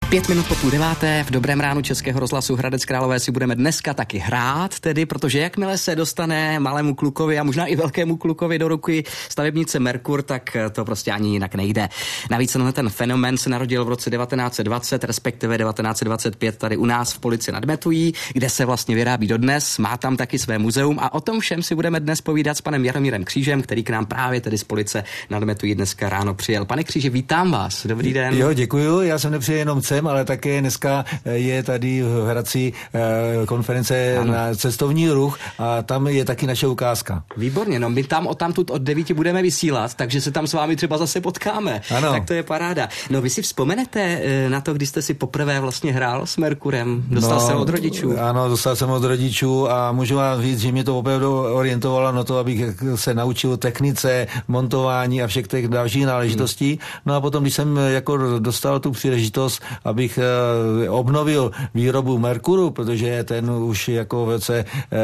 5 minut po 8:30 v Dobrém ránu Českého rozhlasu Hradec Králové si budeme dneska taky hrát, tedy protože jakmile se dostane malému klukovi a možná i velkému klukovi do ruky stavebnice Merkur, tak to prostě ani jinak nejde. Navíc ten fenomén se narodil v roce 1920, respektive 1925 tady u nás v Polici nad Metují, kde se vlastně vyrábí dodnes, má tam taky své muzeum a o tom všem si budeme dnes povídat s panem Jaromírem Křížem, který k nám právě tedy z Police nad Metují dneska ráno přijel. Pane Kříži, vítám vás. Dobrý den. Jo, děkuju. Já jsem nepřijel jenom sem, ale také dneska je tady v Hradci konference na cestovní ruch a tam je taky naše ukázka. Výborně, no my tam odtamtud od 9 budeme vysílat, takže se tam s vámi třeba zase potkáme. Ano. Tak to je paráda. No vy si vzpomenete na to, když jste si poprvé vlastně hrál s Merkurem? Dostal jsem od rodičů. Ano, dostal jsem od rodičů a můžu vám říct, že mě to opravdu orientovalo na to, abych se naučil technice, montování a všech těch dalších náležitostí. No a potom, když jsem jako dostal tu příležitost, abych obnovil výrobu Merkuru, protože ten už jako v roce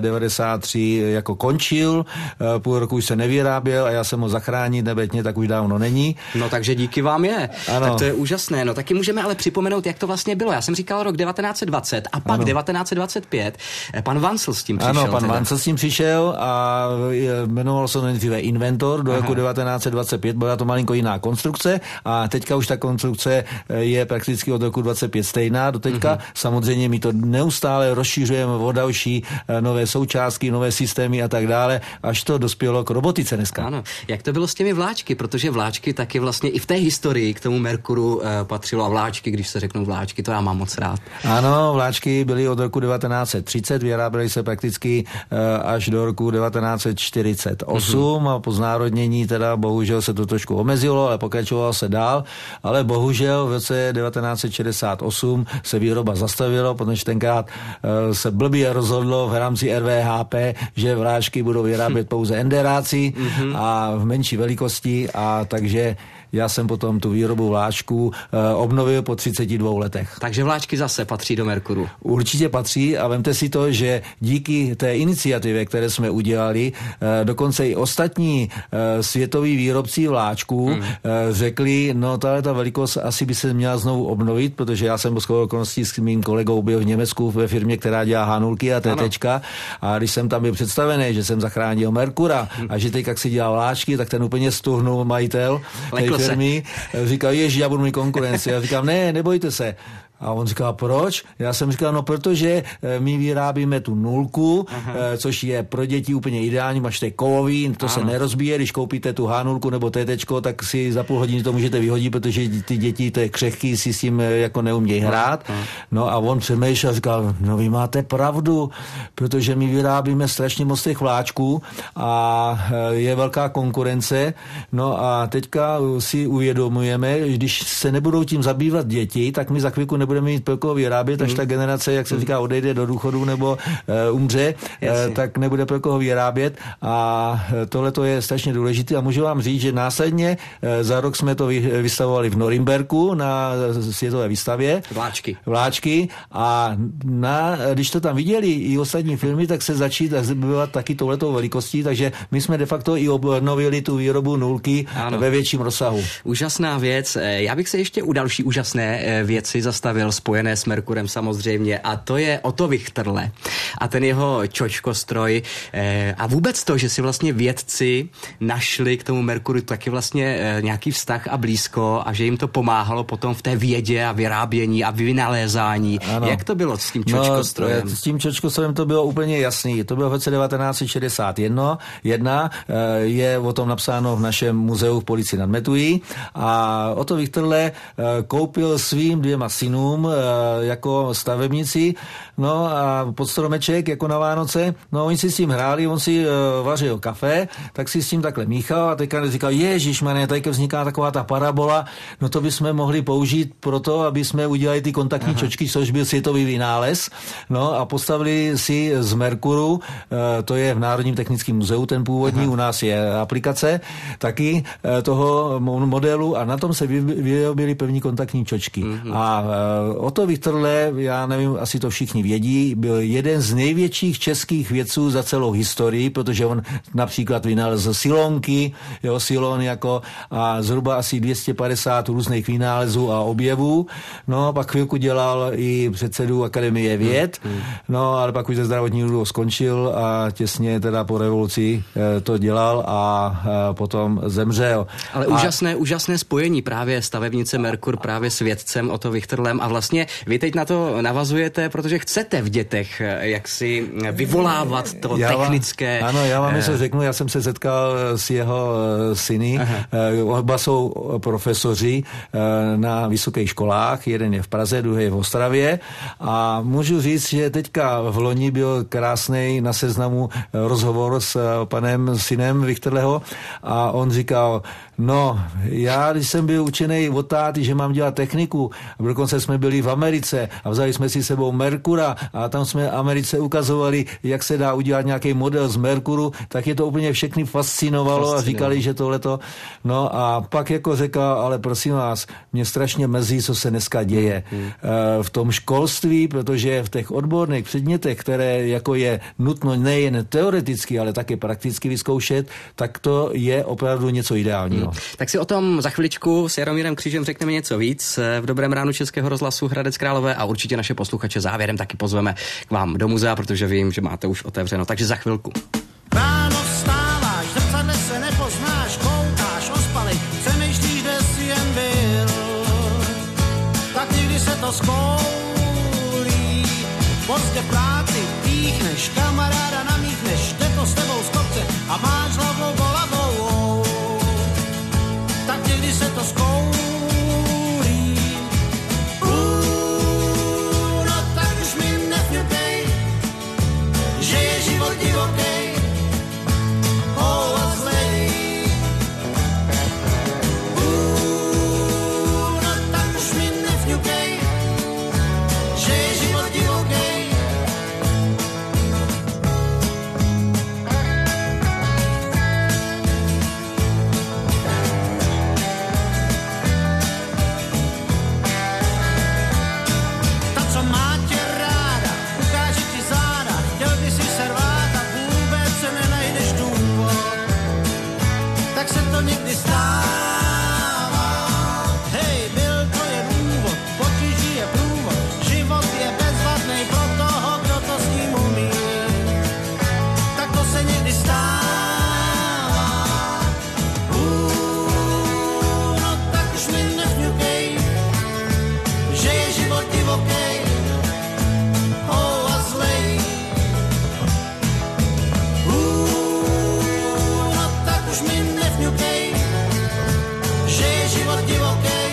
93 jako končil, půl roku už se nevyráběl a já jsem ho zachránit nebetně, tak už dávno není. No takže díky vám je. Ano. Tak to je úžasné. No taky můžeme ale připomenout, jak to vlastně bylo. Já jsem říkal rok 1920 a pak 1925. Pan Vancel s tím přišel. Ano, pan Vancel s tím přišel a jmenoval se nejdříve Inventor do roku 1925. Byla to malinko jiná konstrukce a teďka už ta konstrukce je prakticky od roku 25 stejná do teďka. Samozřejmě my to neustále rozšířujeme o další nové součástky, nové systémy a tak dále, až to dospělo k robotice dneska. Ano. Jak to bylo s těmi vláčky? Protože vláčky taky vlastně i v té historii k tomu Merkuru patřilo a vláčky, když se řeknou vláčky, to já mám moc rád. Ano, vláčky byly od roku 1930, vyráběly se prakticky až do roku 1948 a po znárodnění teda bohužel se to trošku omezilo, ale pokračovalo se dál, ale bohužel v roce 1968 se výroba zastavilo, protože tenkrát se blbě rozhodlo v rámci RVHP, že vláčky budou vyrábět pouze enderáci a v menší velikosti a takže já jsem potom tu výrobu vláčků obnovil po 32 letech. Takže vláčky zase patří do Merkuru. Určitě patří a vemte si to, že díky té iniciativě, které jsme udělali, dokonce i ostatní světoví výrobci vláčků řekli, no ta velikost asi by se měla znovu obnovit, protože já jsem shodou okolností s mým kolegou byl v Německu ve firmě, která dělá hanulky a tétečka a když jsem tam byl představený, že jsem zachránil Merkura a že teď jak si dělá vláčky, tak ten úplně stuhnul majitel firmy, říkal, ježi, já budu mít konkurenci. Já říkám, ne, nebojte se. A on říkal, proč? Já jsem říkal, no protože my vyrábíme tu nulku, což je pro děti úplně ideální, máš to kovový, to se nerozbíje, když koupíte tu H0 nebo TT, tak si za půl hodiny to můžete vyhodit, protože ty děti, to je křehký, si s tím jako neumějí hrát. No a on přemýšlel a říkal, no vy máte pravdu, protože my vyrábíme strašně moc těch vláčků a je velká konkurence. No a teďka si uvědomujeme, když se nebudou tím zabývat děti, tak my za chvilku nebudeme mít pro koho vyrábět, až ta generace, jak se říká, odejde do důchodu nebo umře, tak nebude pro koho vyrábět a tohle to je strašně důležité a můžu vám říct, že následně za rok jsme to vystavovali v Norimberku na světové výstavě. Vláčky a když to tam viděli i ostatní filmy, tak se začít zabývat taky touhletou velikostí, takže my jsme de facto i obnovili tu výrobu nulky ve větším rozsahu. Úžasná věc. Já bych se ještě u další úžasné věci zastavil, spojené s Merkurem samozřejmě, a to je Otto Wichterle a ten jeho čočkostroj a vůbec to, že si vlastně vědci našli k tomu Merkuru taky vlastně nějaký vztah a blízko a že jim to pomáhalo potom v té vědě a vyrábění a vynalézání. Ano. Jak to bylo s tím čočkostrojem? No, s tím čočkostrojem to bylo úplně jasný. To bylo v roce 1961. Je o tom napsáno v našem muzeu v Policii nad Metují a Otto Wichterle koupil svým 2 synům jako stavebníci, no a pod stromeček jako na Vánoce, no oni si s tím hráli, on si vařil kafe, tak si s tím takhle míchal a teďka říkal, ježišmané, tady vzniká taková ta parabola, no to bychom mohli použít pro to, aby jsme udělali ty kontaktní čočky, což byl světový vynález, no a postavili si z Merkuru, to je v Národním technickém muzeu, ten původní, u nás je aplikace, taky toho modelu a na tom se vyrobili první kontaktní čočky. A Otto Vichterle, já nevím, asi to všichni vědí, byl jeden z největších českých vědců za celou historii, protože on například vynalezl silonky, silon jako a zhruba asi 250 různých vynálezů a objevů. No, pak chvilku dělal i předsedu Akademie věd, no, ale pak už ze zdravotního důvodu skončil a těsně teda po revoluci to dělal a potom zemřel. Ale úžasné spojení právě stavebnice Merkur právě s vědcem Otto Vichterlem a vlastně vy teď na to navazujete, protože chcete v dětech jaksi vyvolávat to technické. Ano, já vám něco řeknu, já jsem se setkal s jeho syny, oba jsou profesoři na vysokých školách, jeden je v Praze, druhý je v Ostravě a můžu říct, že teďka v loni byl krásný na Seznamu rozhovor s panem synem Vichterleho a on říkal, no, já když jsem byl učený od táty, že mám dělat techniku, dokonce jsme byli v Americe a vzali jsme si sebou Merkura a tam jsme Americe ukazovali, jak se dá udělat nějaký model z Merkuru, tak je to úplně všechny fascinovalo a říkali, že tohleto. No a pak jako řekl, ale prosím vás, mě strašně mrzí, co se dneska děje v tom školství, protože v těch odborných předmětech, které jako je nutno nejen teoreticky, ale také prakticky vyzkoušet, tak to je opravdu něco ideálního. Tak si o tom za chviličku s Jaromírem Křížem řekneme něco víc v Dobrém ránu Českého rozhlasu Hradec Králové a určitě naše posluchače závěrem taky pozveme k vám do muzea, protože vím, že máte už otevřeno, takže za chvilku. Ráno vstáváš, v zrcadle se nepoznáš, koukáš, ospalej, přemýšlíš, kde jsi jen byl. Tak někdy se to skoulí, pozdě v práci píchneš, kamaráda namíchneš, jde to s tebou z kopce a máš hlavou bolavou. Tak někdy se to skoulí. No tak už mi nefňukej, že je život divokej, zlej. No tak už mi nefňukej, že je život divokej. Ta, co má tě ráda, ukáže ti záda, chtěl by si se rvát a vůbec se nenajdeš důvod, tak se to někdy stává. Hej, byl to jen úvod, potíží je průvod, život je bezvadnej pro toho, kdo to s ním umí, tak to se někdy stává. No tak už mi nefňukej, že je život divokej, a zlej. No tak už mi nefňukej, že je život divokej.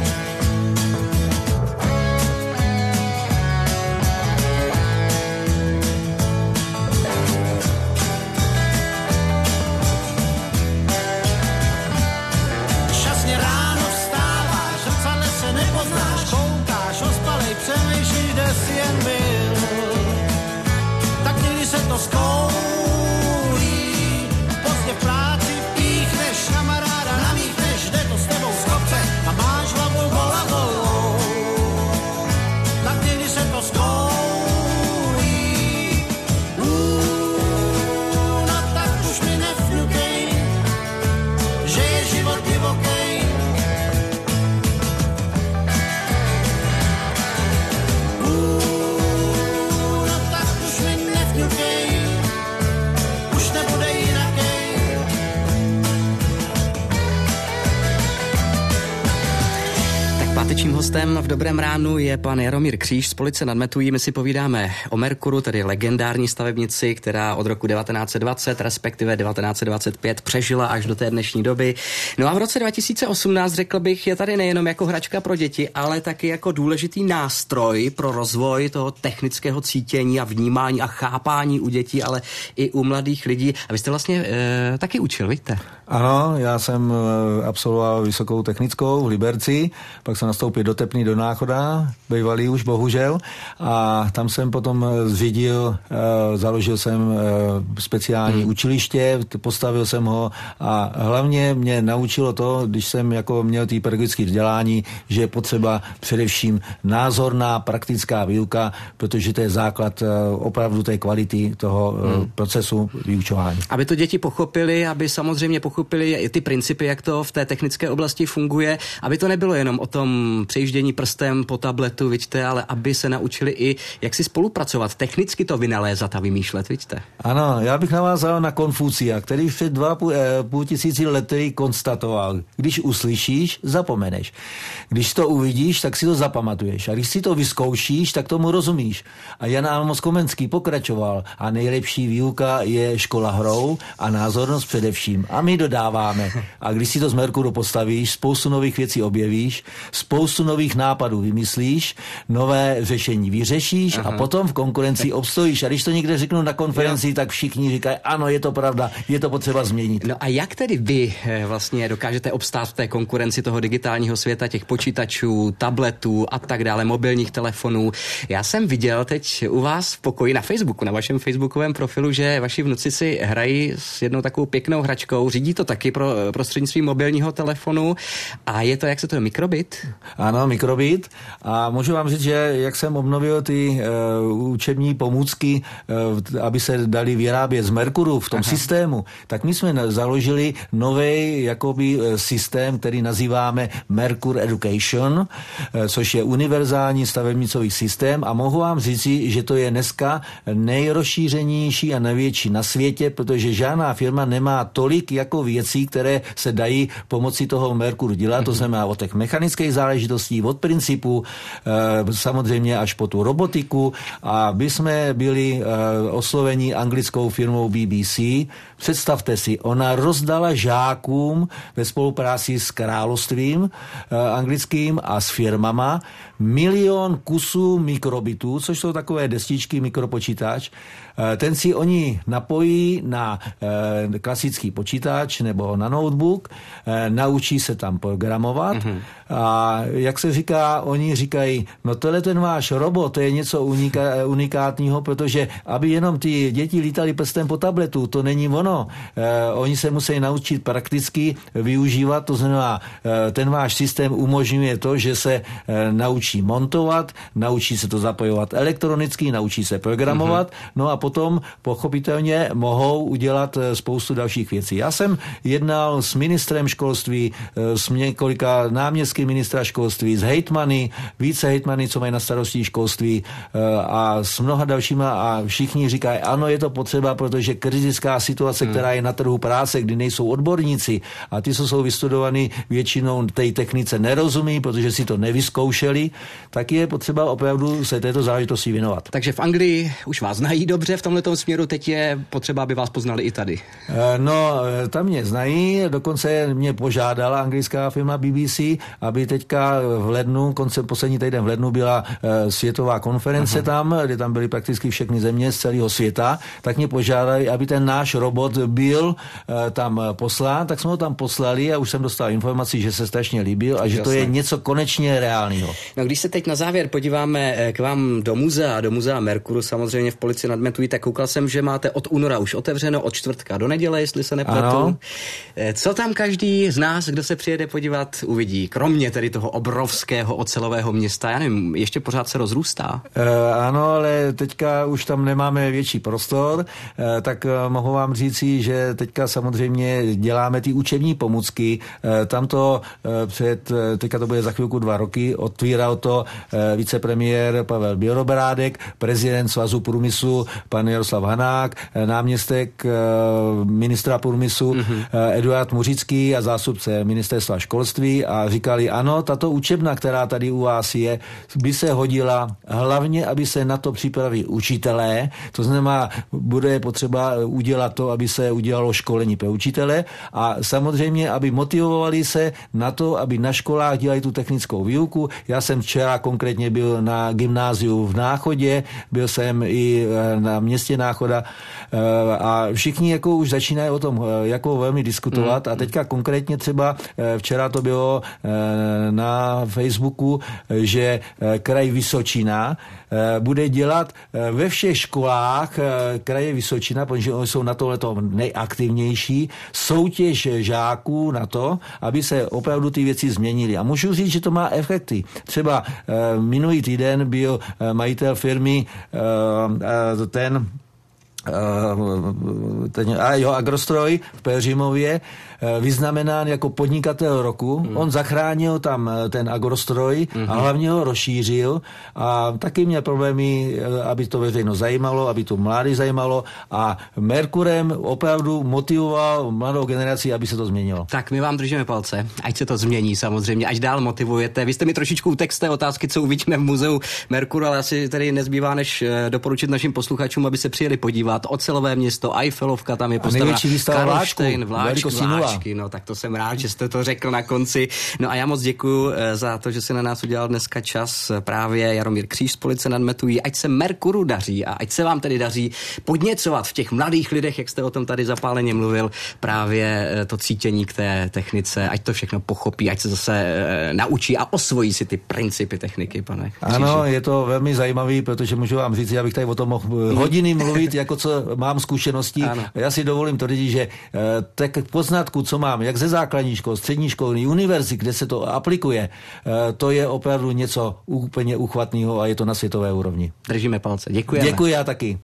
Šťastně ráno vstáváš, v zrcadle se nepoznáš, koukáš, ospalej, přemýšlíš, kde jsi jen byl. Tak někdy se to skoulí, pozdě v práci píchneš, kamaráda namíchneš, jde to s tebou z kopce a máš hlavu bolavou. Tak někdy se to skoulí. No tak už mi nefňukej, že je život divokej. No tak už mi nefňukej, už nebude jinakej. Pátečním hostem v Dobrém ránu je pan Jaromír Kříž z Police nad Metují. My si povídáme o Merkuru, tedy legendární stavebnici, která od roku 1920, respektive 1925 přežila až do té dnešní doby. No a v roce 2018, řekl bych, je tady nejenom jako hračka pro děti, ale taky jako důležitý nástroj pro rozvoj toho technického cítění a vnímání a chápání u dětí, ale i u mladých lidí. A vy jste vlastně taky učil, víte? Ano, já jsem absolvoval vysokou technickou v Liberci, pak jsem nastoupil do Tepny do Náchoda, bývalý už bohužel, a tam jsem potom založil jsem speciální učiliště, postavil jsem ho a hlavně mě naučilo to, když jsem jako měl tý pedagogické vzdělání, že je potřeba především názorná praktická výuka, protože to je základ opravdu té kvality toho procesu vyučování. Aby to děti pochopili, aby samozřejmě pochopili ty principy, jak to v té technické oblasti funguje, aby to nebylo jenom o tom přejíždění prstem po tabletu, vidíte, ale aby se naučili i, jak si spolupracovat, technicky to vynalézat a vymýšlet, vidíte. Ano, já bych navázal na Konfucia, který před 2,5 tisíci lety konstatoval, když uslyšíš, zapomeneš. Když to uvidíš, tak si to zapamatuješ. A když si to vyzkoušíš, tak tomu rozumíš. A Jan Amos Komenský pokračoval. A nejlepší výuka je škola hrou a názornost především. A my dodáváme. A když si to z Merkuru postavíš, spoustu nových věcí objevíš, spoustu nových nápadů vymyslíš, nové řešení vyřešíš a potom v konkurenci obstojíš. A když to někde řeknu na konferenci, tak všichni říkají, ano, je to pravda, je to potřeba změnit. No a jak tedy vy vlastně dokážete obstát v té konkurenci toho digitálního světa, těch počítačů, tabletů a tak dále, mobilních telefonů? Já jsem viděl teď u vás v pokoji na Facebooku, na vašem facebookovém profilu, že vaši vnuci si hrají s jednou takovou pěknou hračkou, řídí to taky prostřednictvím mobilního telefonu a je to, jak se to je, Mikrobit? Ano, Mikrobit. A můžu vám říct, že jak jsem obnovil ty učební pomůcky, aby se dali vyrábět z Merkuru v tom systému, tak my jsme založili nový jakoby systém, který nazýváme Merkur Education, což je univerzální stavebnicový systém a mohu vám říci, že to je dneska nejrozšířenější a největší na světě, protože žádná firma nemá tolik jako věcí, které se dají pomocí toho Merkuru dělat, to znamená od těch mechanických záležitostí, od principu, samozřejmě až po tu robotiku a my jsme byli osloveni anglickou firmou BBC. Představte si, ona rozdala žákům ve spolupráci s královstvím anglickým a s firmama 1 milion kusů mikrobitů, což jsou takové destičky, mikropočítač. Ten si oni napojí na klasický počítač nebo na notebook, naučí se tam programovat a jak se říká, oni říkají, no tohle ten váš robot, to je něco unikátního, protože aby jenom ty děti lítali prstem po tabletu, to není ono. Oni se musí naučit prakticky využívat, to znamená, ten váš systém umožňuje to, že se naučí montovat, naučí se to zapojovat elektronicky, naučí se programovat, no a potom pochopitelně mohou udělat spoustu dalších věcí. Já jsem jednal s ministrem školství, s několika náměstky ministra školství, s hejtmany, více hejtmany, co mají na starosti školství a s mnoha dalšíma a všichni říkají, ano, je to potřeba, protože kritická situace, která je na trhu práce, kdy nejsou odborníci a ty, co jsou vystudovaní, většinou té technice nerozumí, protože si to nevyzkoušeli, tak je potřeba opravdu se této záležitosti věnovat. Takže v Anglii už vás znají dobře v tomhletom směru, teď je potřeba, aby vás poznali i tady. No, tam mě znají, dokonce mě požádala anglická firma BBC, aby teďka v lednu, koncem poslední týden v lednu byla světová konference tam, kde tam byly prakticky všechny země z celého světa, tak mě požádali, aby ten náš robot byl tam poslán, tak jsme ho tam poslali a už jsem dostal informaci, že se strašně líbil a že to je něco konečně reálného. No, když se teď na závěr podíváme k vám do muzea Merkuru, samozřejmě v Polici nad Metují, tak koukal jsem, že máte od února už otevřeno, od čtvrtka do neděle, jestli se nepletu. Ano. Co tam každý z nás, kdo se přijede podívat, uvidí? Kromě tedy toho obrovského ocelového města, já nevím, ještě pořád se rozrůstá. Ano, ale teďka už tam nemáme větší prostor, tak mohu vám říci, že teďka samozřejmě děláme ty učební pomůcky. Tamto teďka to bude za chvilku 2 roky, otvíral to vicepremiér Pavel Bělobrádek, prezident Svazu průmyslu pan Jaroslav Hanák, náměstek ministra průmyslu Eduard Muřický a zástupce ministerstva školství a říkali, ano, tato učebna, která tady u vás je, by se hodila hlavně, aby se na to připravili učitelé, to znamená, bude potřeba udělat to, aby se udělalo školení pro učitele a samozřejmě, aby motivovali se na to, aby na školách dělali tu technickou výuku. Já jsem včera konkrétně byl na gymnáziu v Náchodě, byl jsem i na městě Náchoda a všichni jako už začínají o tom jako toho velmi diskutovat a teďka konkrétně třeba včera to bylo na Facebooku, že kraj Vysočina bude dělat ve všech školách kraje Vysočina, protože oni jsou na tohleto nejaktivnější, soutěž žáků na to, aby se opravdu ty věci změnily. A můžu říct, že to má efekty. Třeba minulý týden byl majitel firmy Agrostroj v Pelhřimově vyznamenán jako podnikatel roku. On zachránil tam ten Agrostroj a hlavně ho rozšířil a taky měl problémy, aby to veřejnost zajímalo, aby to mladí zajímalo a Merkurem opravdu motivoval mladou generaci, aby se to změnilo. Tak my vám držíme palce, ať se to změní samozřejmě, až dál motivujete. Vy jste mi trošičku utekl z té otázky, co uvidíme v muzeu Merkur, ale asi tady nezbývá, než doporučit našim posluchačům, aby se přijeli podívat. Ocelové město, Eiffelovka, tam je postavena, Karlštejn, vláčky, no tak to jsem rád, že jste to řekl na konci. No a já moc děkuju za to, že se na nás udělal dneska čas právě Jaromír Kříž z Police nad Metují. Ať se Merkuru daří a ať se vám tedy daří podněcovat v těch mladých lidech, jak jste o tom tady zapáleně mluvil, právě to cítění k té technice, ať to všechno pochopí, ať se zase naučí a osvojí si ty principy techniky, pane Kříži. Ano, je to velmi zajímavý, protože můžu vám říct, já bych tady o tom mohl hodiny mluvit, jako co mám zkušenosti. Ano. Já si dovolím tvrdit, že tak poznatku, co mám, jak ze základní školy, střední školy, univerzity, kde se to aplikuje, to je opravdu něco úplně uchvatného a je to na světové úrovni. Držíme palce. Děkujeme. Děkuji, já taky.